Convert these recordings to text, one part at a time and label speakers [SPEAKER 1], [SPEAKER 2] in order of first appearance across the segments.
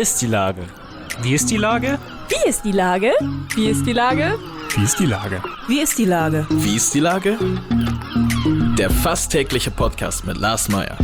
[SPEAKER 1] ist die Lage? Wie ist die Lage?
[SPEAKER 2] Wie ist die Lage? Wie ist die Lage?
[SPEAKER 1] Wie ist die Lage?
[SPEAKER 2] Wie ist die Lage?
[SPEAKER 3] Wie ist die Lage? Der fast tägliche Podcast mit Lars Meyer.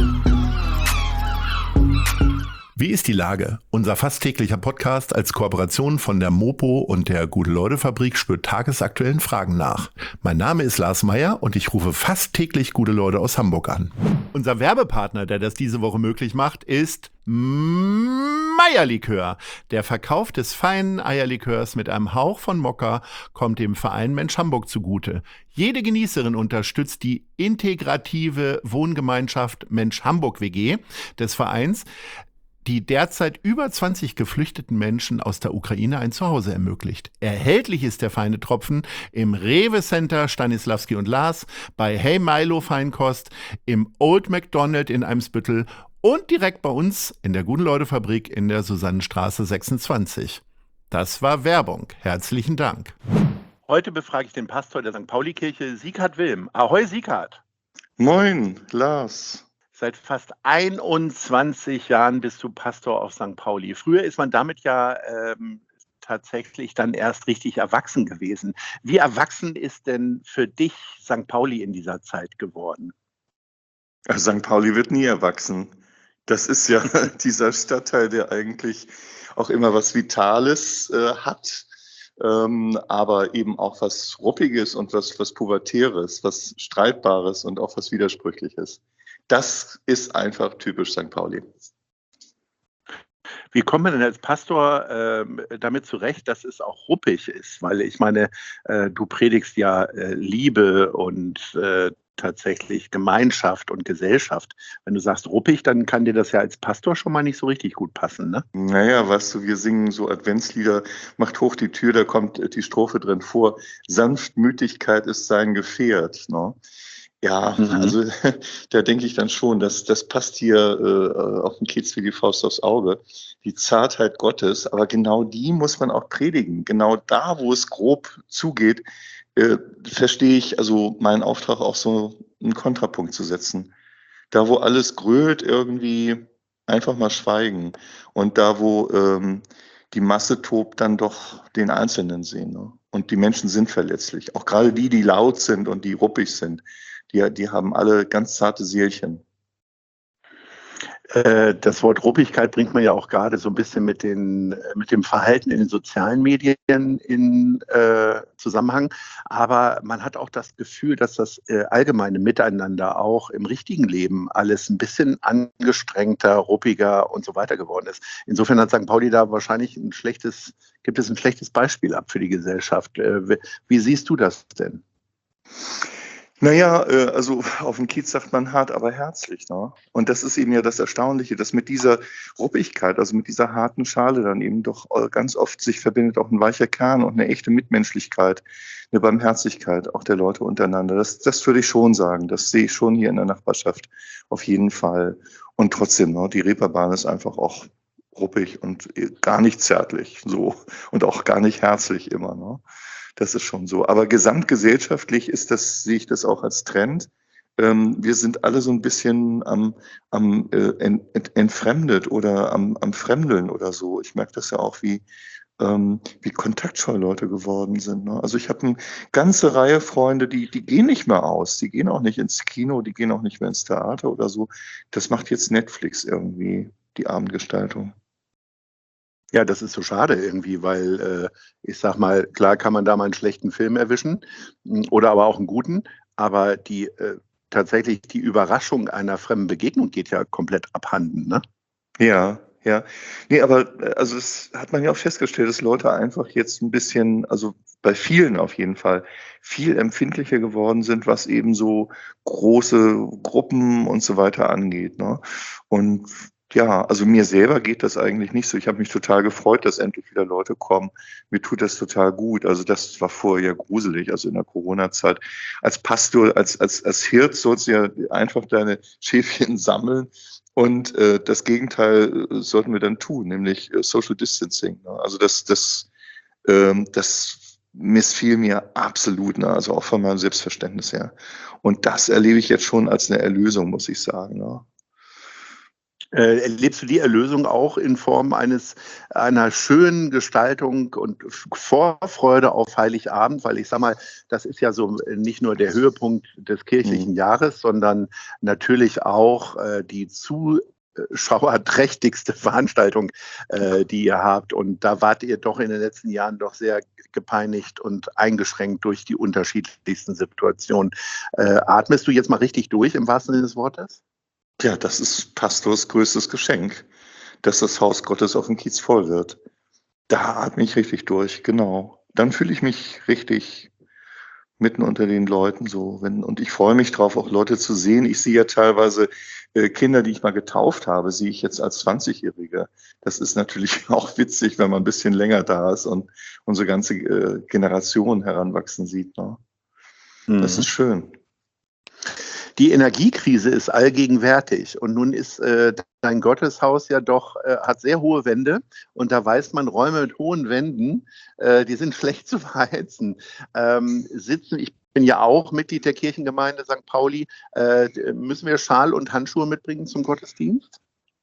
[SPEAKER 4] Wie ist die Lage? Unser fast täglicher Podcast als Kooperation von der Mopo und der Gute-Leute-Fabrik spürt tagesaktuellen Fragen nach. Mein Name ist Lars Meyer und ich rufe fast täglich gute Leute aus Hamburg an. Unser Werbepartner, der das diese Woche möglich macht, ist Meyer-Likör. Der Verkauf des feinen Eierlikörs mit einem Hauch von Mokka kommt dem Verein Mensch Hamburg zugute. Jede Genießerin unterstützt die integrative Wohngemeinschaft Mensch Hamburg WG des Vereins, die derzeit über 20 geflüchteten Menschen aus der Ukraine ein Zuhause ermöglicht. Erhältlich ist der feine Tropfen im Rewe Center Stanislavski und Lars, bei Hey Milo Feinkost, im Old McDonald in Eimsbüttel und direkt bei uns in der Gute-Leute-Fabrik in der Susannenstraße 26. Das war Werbung. Herzlichen Dank.
[SPEAKER 5] Heute befrage ich den Pastor der St. Pauli-Kirche, Sieghard Wilm. Ahoi, Sieghard.
[SPEAKER 6] Moin, Lars.
[SPEAKER 5] Seit fast 21 Jahren bist du Pastor auf St. Pauli. Früher ist man damit ja tatsächlich dann erst richtig erwachsen gewesen. Wie erwachsen ist denn für dich St. Pauli in dieser Zeit geworden?
[SPEAKER 6] St. Pauli wird nie erwachsen. Das ist ja dieser Stadtteil, der eigentlich auch immer was Vitales hat, aber eben auch was Ruppiges und was Pubertäres, was Streitbares und auch was Widersprüchliches. Das ist einfach typisch St. Pauli.
[SPEAKER 5] Wie kommt man denn als Pastor damit zurecht, dass es auch ruppig ist? Weil ich meine, du predigst ja Liebe und tatsächlich Gemeinschaft und Gesellschaft. Wenn du sagst ruppig, dann kann dir das ja als Pastor schon mal nicht so richtig gut passen, ne?
[SPEAKER 6] Naja, weißt du, wir singen so Adventslieder, macht hoch die Tür, da kommt die Strophe drin vor, Sanftmütigkeit ist sein Gefährt, ne? Ja, also da denke ich dann schon, das passt hier auf den Kiez wie die Faust aufs Auge. Die Zartheit Gottes, aber genau die muss man auch predigen. Genau da, wo es grob zugeht, verstehe ich also meinen Auftrag auch so einen Kontrapunkt zu setzen. Da, wo alles grölt, irgendwie einfach mal schweigen. Und da, wo die Masse tobt, dann doch den Einzelnen sehen. Ne? Und die Menschen sind verletzlich. Auch gerade die laut sind und die ruppig sind. Die haben alle ganz zarte Seelchen.
[SPEAKER 5] Das Wort Ruppigkeit bringt man ja auch gerade so ein bisschen mit dem Verhalten in den sozialen Medien in Zusammenhang. Aber man hat auch das Gefühl, dass das allgemeine Miteinander auch im richtigen Leben alles ein bisschen angestrengter, ruppiger und so weiter geworden ist. Insofern hat St. Pauli da wahrscheinlich gibt es ein schlechtes Beispiel ab für die Gesellschaft. Wie siehst du das denn?
[SPEAKER 6] Naja, also auf dem Kiez sagt man hart, aber herzlich. Ne? Und das ist eben ja das Erstaunliche, dass mit dieser Ruppigkeit, also mit dieser harten Schale dann eben doch ganz oft sich verbindet auch ein weicher Kern und eine echte Mitmenschlichkeit, eine Barmherzigkeit auch der Leute untereinander. Das würde ich schon sagen. Das sehe ich schon hier in der Nachbarschaft auf jeden Fall. Und trotzdem, ne, die Reeperbahn ist einfach auch ruppig und gar nicht zärtlich so und auch gar nicht herzlich immer. Ne? Das ist schon so. Aber gesamtgesellschaftlich sehe ich das auch als Trend. Wir sind alle so ein bisschen entfremdet oder am Fremdeln oder so. Ich merke das ja auch, wie kontaktscheu Leute geworden sind. Ne? Also ich habe eine ganze Reihe Freunde, die gehen nicht mehr aus. Die gehen auch nicht ins Kino, die gehen auch nicht mehr ins Theater oder so. Das macht jetzt Netflix irgendwie, die Abendgestaltung.
[SPEAKER 5] Ja, das ist so schade irgendwie, weil ich sag mal, klar kann man da mal einen schlechten Film erwischen oder aber auch einen guten, aber tatsächlich die Überraschung einer fremden Begegnung geht ja komplett abhanden, ne?
[SPEAKER 6] Ja. Nee, aber also das hat man ja auch festgestellt, dass Leute einfach jetzt ein bisschen, also bei vielen auf jeden Fall, viel empfindlicher geworden sind, was eben so große Gruppen und so weiter angeht, ne? Und ja, also mir selber geht das eigentlich nicht so. Ich habe mich total gefreut, dass endlich wieder Leute kommen. Mir tut das total gut. Also das war vorher ja gruselig, also in der Corona-Zeit. Als Pastor, als Hirt sollst du ja einfach deine Schäfchen sammeln. Und das Gegenteil sollten wir dann tun, nämlich Social Distancing. Ne? Also das missfiel mir absolut, ne? Also auch von meinem Selbstverständnis her. Und das erlebe ich jetzt schon als eine Erlösung, muss ich sagen. Ne?
[SPEAKER 5] Erlebst du die Erlösung auch in Form einer schönen Gestaltung und Vorfreude auf Heiligabend? Weil ich sag mal, das ist ja so nicht nur der Höhepunkt des kirchlichen Jahres, sondern natürlich auch die zuschauerträchtigste Veranstaltung, die ihr habt. Und da wart ihr doch in den letzten Jahren doch sehr gepeinigt und eingeschränkt durch die unterschiedlichsten Situationen. Atmest du jetzt mal richtig durch, im wahrsten Sinne des Wortes?
[SPEAKER 6] Ja, das ist Pastors größtes Geschenk, dass das Haus Gottes auf dem Kiez voll wird. Da atme ich richtig durch, genau. Dann fühle ich mich richtig mitten unter den Leuten so. Und ich freue mich drauf, auch Leute zu sehen. Ich sehe ja teilweise Kinder, die ich mal getauft habe, sehe ich jetzt als 20-Jährige. Das ist natürlich auch witzig, wenn man ein bisschen länger da ist und unsere ganze Generation heranwachsen sieht. Ne? Das ist schön.
[SPEAKER 5] Die Energiekrise ist allgegenwärtig und nun ist dein Gotteshaus ja doch, hat sehr hohe Wände und da weiß man, Räume mit hohen Wänden, die sind schlecht zu verheizen. Ich bin ja auch Mitglied der Kirchengemeinde St. Pauli. Müssen wir Schal und Handschuhe mitbringen zum Gottesdienst?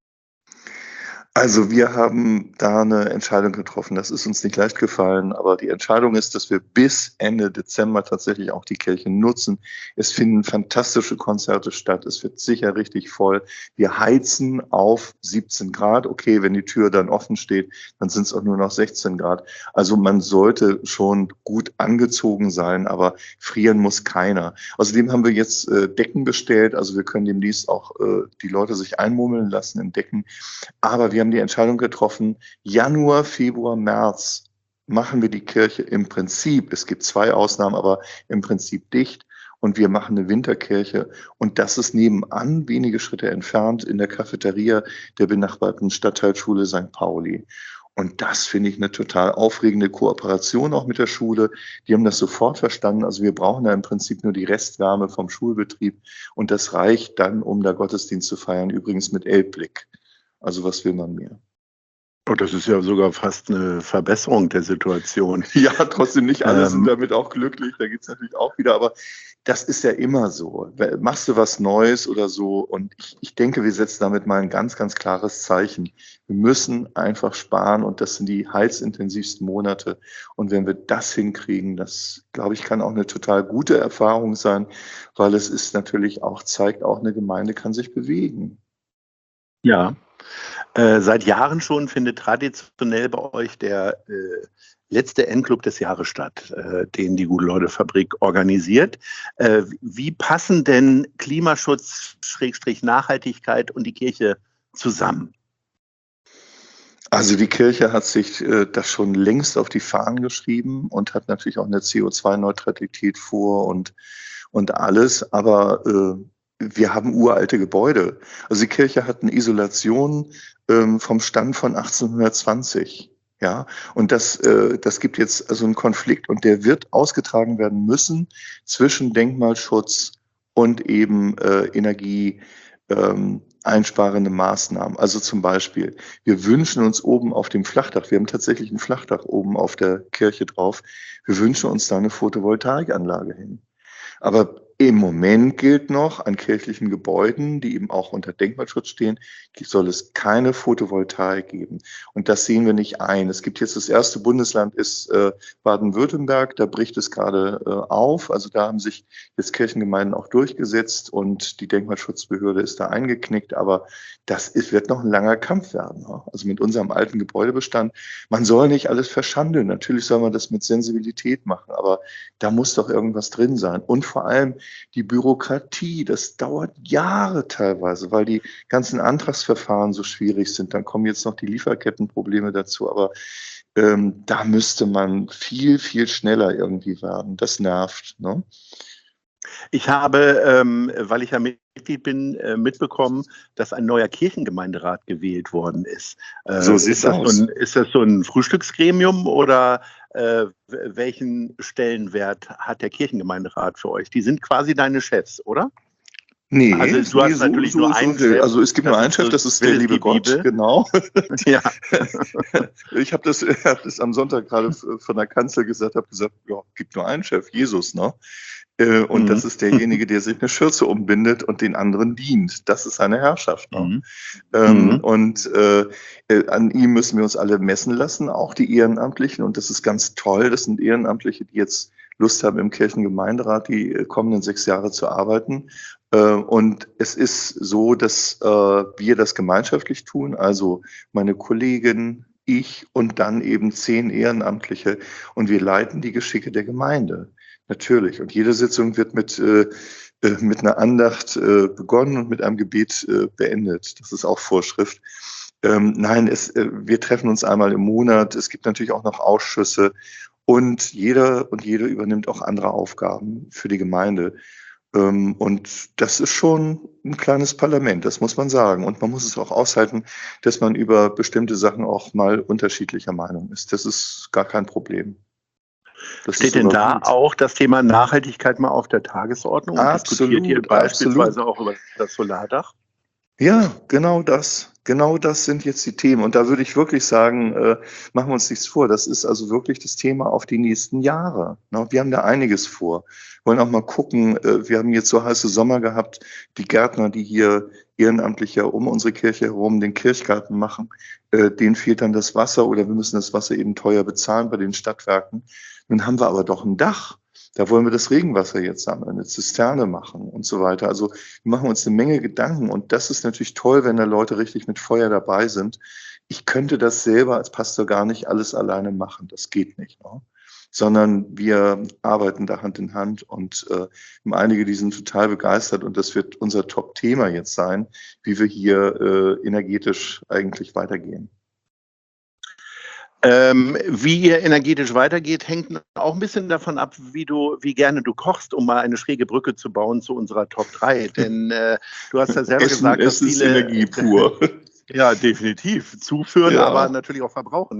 [SPEAKER 6] Also wir haben da eine Entscheidung getroffen. Das ist uns nicht leicht gefallen, aber die Entscheidung ist, dass wir bis Ende Dezember tatsächlich auch die Kirche nutzen. Es finden fantastische Konzerte statt. Es wird sicher richtig voll. Wir heizen auf 17 Grad. Okay, wenn die Tür dann offen steht, dann sind es auch nur noch 16 Grad. Also man sollte schon gut angezogen sein, aber frieren muss keiner. Außerdem haben wir jetzt Decken bestellt. Also wir können demnächst auch die Leute sich einmummeln lassen in Decken. Aber wir haben die Entscheidung getroffen, Januar, Februar, März machen wir die Kirche im Prinzip, es gibt 2 Ausnahmen, aber im Prinzip dicht und wir machen eine Winterkirche und das ist nebenan, wenige Schritte entfernt, in der Cafeteria der benachbarten Stadtteilschule St. Pauli. Und das finde ich eine total aufregende Kooperation auch mit der Schule. Die haben das sofort verstanden. Also wir brauchen da im Prinzip nur die Restwärme vom Schulbetrieb und das reicht dann, um da Gottesdienst zu feiern, übrigens mit Elbblick. Also was will man mehr?
[SPEAKER 5] Oh, das ist ja sogar fast eine Verbesserung der Situation.
[SPEAKER 6] Ja, trotzdem nicht alle sind damit auch glücklich. Da gibt es natürlich auch wieder, aber das ist ja immer so. Machst du was Neues oder so? Und ich denke, wir setzen damit mal ein ganz, ganz klares Zeichen. Wir müssen einfach sparen und das sind die heizintensivsten Monate. Und wenn wir das hinkriegen, das, glaube ich, kann auch eine total gute Erfahrung sein, weil es ist natürlich auch, zeigt auch, eine Gemeinde kann sich bewegen.
[SPEAKER 5] Ja. Seit Jahren schon findet traditionell bei euch der letzte Endclub des Jahres statt, den die Gute-Leute-Fabrik organisiert. Wie passen denn Klimaschutz, Nachhaltigkeit und die Kirche zusammen?
[SPEAKER 6] Also die Kirche hat sich das schon längst auf die Fahnen geschrieben und hat natürlich auch eine CO2-Neutralität vor und alles, aber wir haben uralte Gebäude. Also die Kirche hat eine Isolation vom Stand von 1820. Ja, und das gibt jetzt also einen Konflikt und der wird ausgetragen werden müssen zwischen Denkmalschutz und eben energieeinsparende Maßnahmen. Also zum Beispiel, wir wünschen uns oben auf dem Flachdach, wir haben tatsächlich ein Flachdach oben auf der Kirche drauf, wir wünschen uns da eine Photovoltaikanlage hin. Aber im Moment gilt noch, an kirchlichen Gebäuden, die eben auch unter Denkmalschutz stehen, soll es keine Photovoltaik geben. Und das sehen wir nicht ein. Es gibt jetzt das erste Bundesland ist Baden-Württemberg, da bricht es gerade auf. Also da haben sich jetzt Kirchengemeinden auch durchgesetzt und die Denkmalschutzbehörde ist da eingeknickt. Aber wird noch ein langer Kampf werden. Also mit unserem alten Gebäudebestand. Man soll nicht alles verschandeln. Natürlich soll man das mit Sensibilität machen, aber da muss doch irgendwas drin sein. Und vor allem die Bürokratie, das dauert Jahre teilweise, weil die ganzen Antragsverfahren so schwierig sind. Dann kommen jetzt noch die Lieferkettenprobleme dazu, aber da müsste man viel, viel schneller irgendwie werden. Das nervt, ne?
[SPEAKER 5] Ich habe, weil ich ja Mitglied bin, mitbekommen, dass ein neuer Kirchengemeinderat gewählt worden ist.
[SPEAKER 6] So sieht's aus.
[SPEAKER 5] Ist das so ein Frühstücksgremium oder welchen Stellenwert hat der Kirchengemeinderat für euch? Die sind quasi deine Chefs, oder?
[SPEAKER 6] Nee,
[SPEAKER 5] also du hast natürlich nur einen Chef.
[SPEAKER 6] Also es gibt nur einen Chef, das ist der liebe Gott, genau.
[SPEAKER 5] Ja.
[SPEAKER 6] Ich habe das am Sonntag gerade von der Kanzel gesagt, ja, gibt nur einen Chef, Jesus, ne? Und das ist derjenige, der sich eine Schürze umbindet und den anderen dient. Das ist seine Herrschaft. Ne? Und an ihm müssen wir uns alle messen lassen, auch die Ehrenamtlichen. Und das ist ganz toll. Das sind Ehrenamtliche, die jetzt Lust haben, im Kirchengemeinderat die kommenden 6 Jahre zu arbeiten. Und es ist so, dass wir das gemeinschaftlich tun. Also meine Kollegin, ich und dann eben 10 Ehrenamtliche. Und wir leiten die Geschicke der Gemeinde. Natürlich. Und jede Sitzung wird mit einer Andacht begonnen und mit einem Gebet beendet. Das ist auch Vorschrift. Nein, wir treffen uns einmal im Monat. Es gibt natürlich auch noch Ausschüsse. Und jeder und jede übernimmt auch andere Aufgaben für die Gemeinde. Und das ist schon ein kleines Parlament, das muss man sagen. Und man muss es auch aushalten, dass man über bestimmte Sachen auch mal unterschiedlicher Meinung ist. Das ist gar kein Problem. Das
[SPEAKER 5] Steht denn da auch das Thema Nachhaltigkeit mal auf der Tagesordnung?
[SPEAKER 6] Absolut,
[SPEAKER 5] diskutiert ihr beispielsweise auch über das Solardach?
[SPEAKER 6] Ja, genau das. Genau das sind jetzt die Themen. Und da würde ich wirklich sagen, machen wir uns nichts vor. Das ist also wirklich das Thema auf die nächsten Jahre. Wir haben da einiges vor. Wir wollen auch mal gucken, wir haben jetzt so heiße Sommer gehabt, die Gärtner, die hier ehrenamtlich ja um unsere Kirche herum den Kirchgarten machen, denen fehlt dann das Wasser oder wir müssen das Wasser eben teuer bezahlen bei den Stadtwerken. Nun haben wir aber doch ein Dach. Da wollen wir das Regenwasser jetzt sammeln, eine Zisterne machen und so weiter. Also wir machen uns eine Menge Gedanken und das ist natürlich toll, wenn da Leute richtig mit Feuer dabei sind. Ich könnte das selber als Pastor gar nicht alles alleine machen, das geht nicht. Ne? Sondern wir arbeiten da Hand in Hand und haben einige, die sind total begeistert und das wird unser Top-Thema jetzt sein, wie wir hier energetisch eigentlich weitergehen.
[SPEAKER 5] Wie ihr energetisch weitergeht, hängt auch ein bisschen davon ab, wie gerne du kochst, um mal eine schräge Brücke zu bauen zu unserer Top 3. Denn du hast ja selber gesagt, dass
[SPEAKER 6] viele... Es ist Energie pur.
[SPEAKER 5] Ja, definitiv. Zuführen, aber natürlich auch verbrauchen.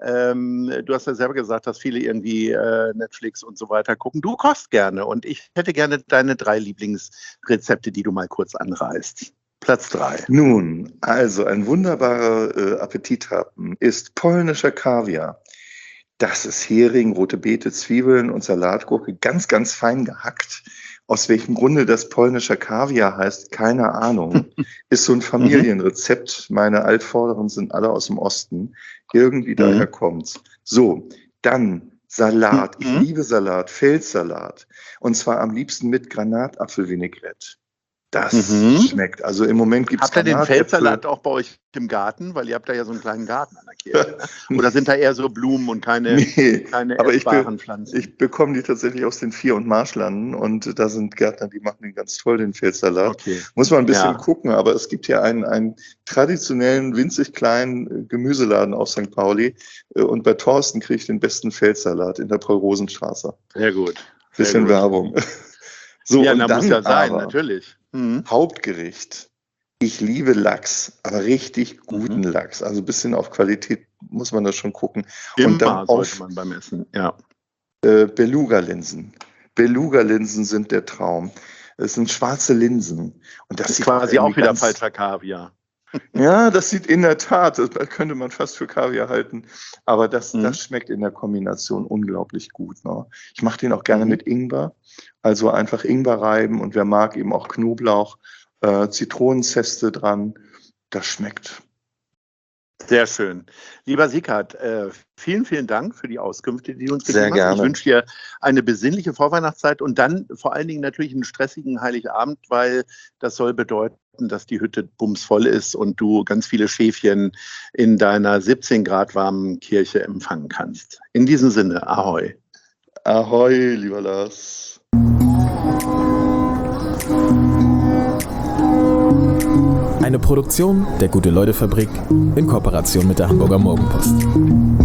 [SPEAKER 5] Du hast ja selber gesagt, dass viele irgendwie Netflix und so weiter gucken. Du kochst gerne und ich hätte gerne deine 3 Lieblingsrezepte, die du mal kurz anreißt. Platz 3.
[SPEAKER 6] Nun, also ein wunderbarer Appetithappen ist polnischer Kaviar. Das ist Hering, rote Beete, Zwiebeln und Salatgurke, ganz, ganz fein gehackt. Aus welchem Grunde das polnischer Kaviar heißt, keine Ahnung. Ist so ein Familienrezept. Meine Altvorderen sind alle aus dem Osten. Irgendwie daher kommt's. So, dann Salat. Ich liebe Salat, Feldsalat. Und zwar am liebsten mit Granatapfelvinaigrette. Das schmeckt. Also im Moment gibt es
[SPEAKER 5] Habt ihr den Feldsalat auch bei euch im Garten? Weil ihr habt da ja so einen kleinen Garten an der Kirche. Oder sind da eher so Blumen und keine essbaren Pflanzen?
[SPEAKER 6] Ich bekomme die tatsächlich aus den Vier- und Marschlanden und da sind Gärtner, die machen den ganz toll, den Feldsalat. Okay. Muss man ein bisschen gucken, aber es gibt hier einen traditionellen, winzig kleinen Gemüseladen auf St. Pauli und bei Thorsten kriege ich den besten Feldsalat in der Paul-Rosen-Straße.
[SPEAKER 5] Sehr gut.
[SPEAKER 6] Bisschen Werbung. So,
[SPEAKER 5] ja,
[SPEAKER 6] und
[SPEAKER 5] da
[SPEAKER 6] dann
[SPEAKER 5] muss ja sein, natürlich.
[SPEAKER 6] Hauptgericht. Ich liebe Lachs, aber richtig guten Lachs. Also ein bisschen auf Qualität muss man da schon gucken.
[SPEAKER 5] Immer
[SPEAKER 6] und dann
[SPEAKER 5] sollte man beim Essen, ja.
[SPEAKER 6] Beluga-Linsen. Beluga-Linsen sind der Traum. Es sind schwarze Linsen. Und das
[SPEAKER 5] ist quasi auch wieder falscher Kaviar.
[SPEAKER 6] Ja, das sieht in der Tat, das könnte man fast für Kaviar halten, aber das schmeckt in der Kombination unglaublich gut. Ne? Ich mache den auch gerne mit Ingwer, also einfach Ingwer reiben und wer mag eben auch Knoblauch, Zitronenzeste dran, das schmeckt.
[SPEAKER 5] Sehr schön. Lieber Sieghard, vielen, vielen Dank für die Auskünfte, die du uns gegeben hast.
[SPEAKER 6] Gerne.
[SPEAKER 5] Ich wünsche dir eine besinnliche Vorweihnachtszeit und dann vor allen Dingen natürlich einen stressigen Heiligabend, weil das soll bedeuten, dass die Hütte bumsvoll ist und du ganz viele Schäfchen in deiner 17 Grad warmen Kirche empfangen kannst. In diesem Sinne, ahoi.
[SPEAKER 6] Ahoi, lieber Lars.
[SPEAKER 3] Eine Produktion der Gute-Leute-Fabrik in Kooperation mit der Hamburger Morgenpost.